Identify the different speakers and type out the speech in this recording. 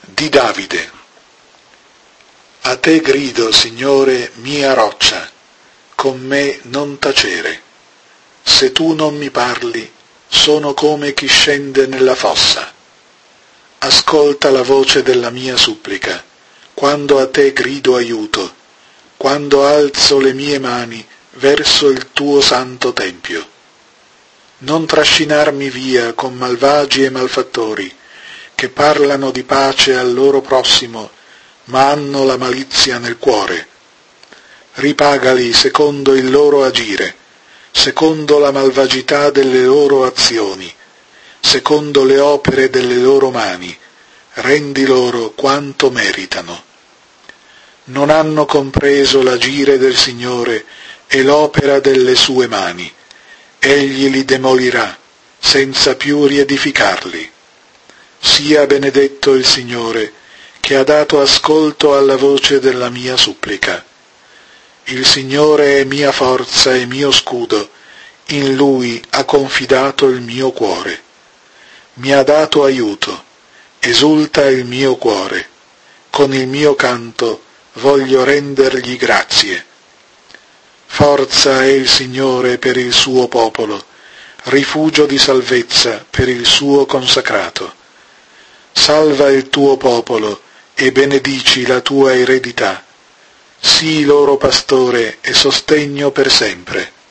Speaker 1: Di Davide. A te grido, Signore, mia roccia, con me non tacere. Se tu non mi parli, sono come chi scende nella fossa. Ascolta la voce della mia supplica, quando a te grido aiuto, quando alzo le mie mani verso il tuo santo tempio. Non trascinarmi via con malvagi e malfattori, che parlano di pace al loro prossimo, ma hanno la malizia nel cuore. Ripagali secondo il loro agire, secondo la malvagità delle loro azioni, secondo le opere delle loro mani, rendi loro quanto meritano. Non hanno compreso l'agire del Signore e l'opera delle sue mani. Egli li demolirà, senza più riedificarli. Sia benedetto il Signore, che ha dato ascolto alla voce della mia supplica. Il Signore è mia forza e mio scudo, in Lui ha confidato il mio cuore. Mi ha dato aiuto, esulta il mio cuore. Con il mio canto voglio rendergli grazie. Forza è il Signore per il suo popolo, rifugio di salvezza per il suo consacrato. Salva il tuo popolo e benedici la tua eredità. Sii loro pastore e sostegno per sempre.